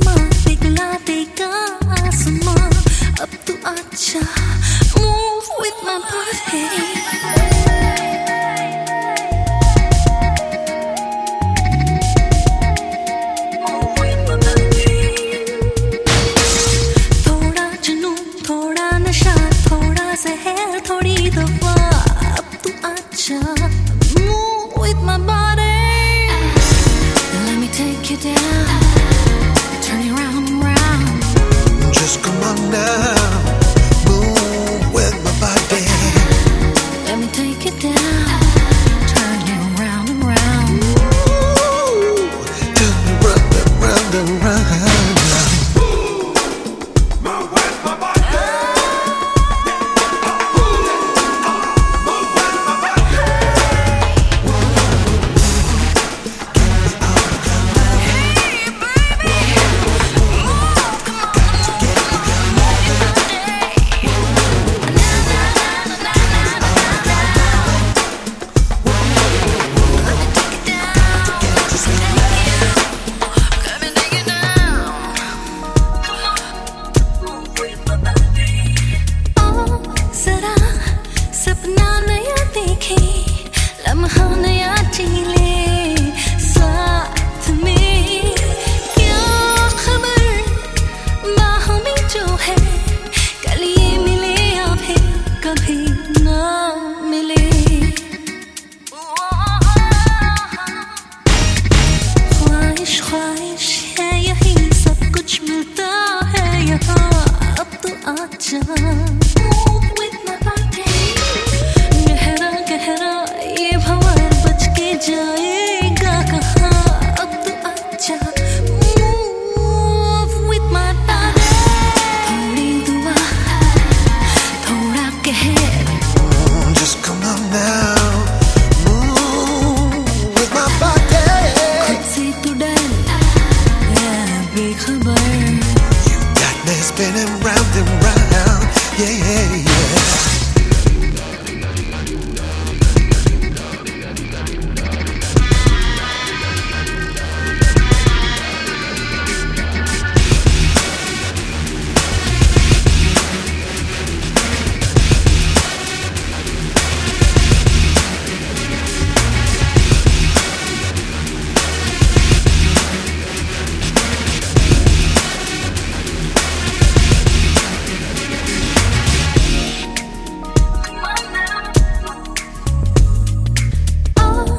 समा पिघला देगा आसमां अब तू आजा move with my body थोड़ी दफा अब तू आजा move with my body let me take you down turn you round and round just come on now move with my body let me take you down turn you round and round turn you round and round and round सपना नया देखे लम्हा नया जीले साथ में क्या खबर बाहों में जो है कल ये मिले या फिर कभी ना मिले ख्वाहिश ख्वाहिश है यही सब कुछ मिलता है यहाँ अब तो आजा जाएगा कहाँ अब तो आजा move with my body थोड़ी दुआ थोड़ा कहर just come on now move with my body खुद से तू डर बेखबर you got me spinning round and round yeah yeah yeah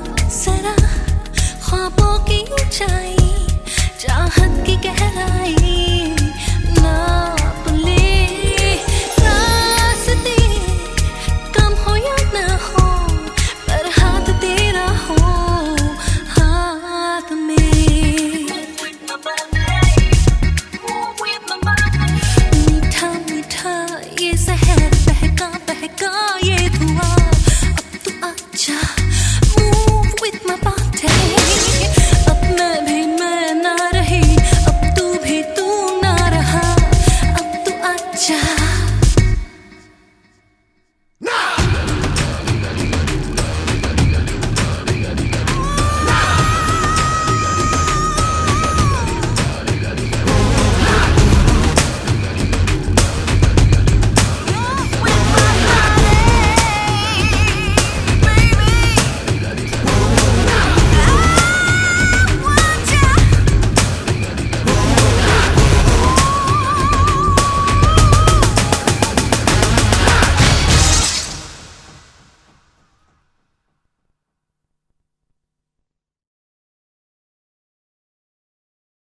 चाहत की गहराई